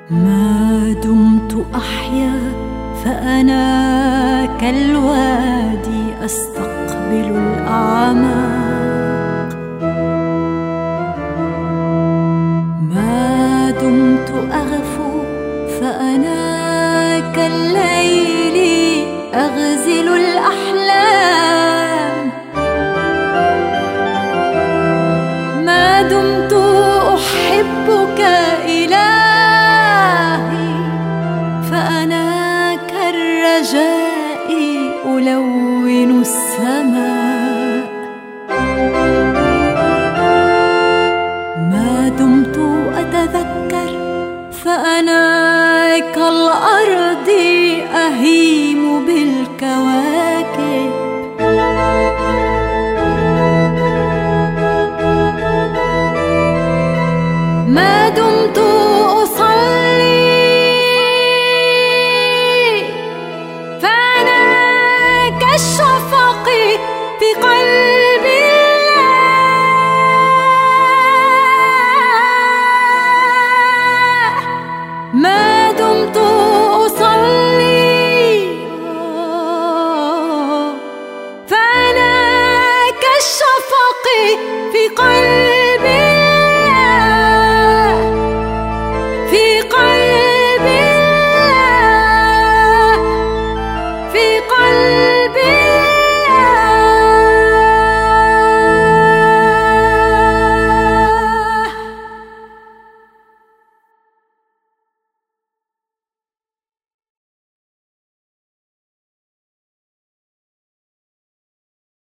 ما دمت أحيا فأنا كالوادي أستقبل الأعماق. ما دمت أغفو فأنا كالليل أغزل الأحلام. ما دمت أحبك إلهي فأنا كالرجاء ألون السماء. ما دمت أتذكر فأنا كالأرض أهيم بالكواكب.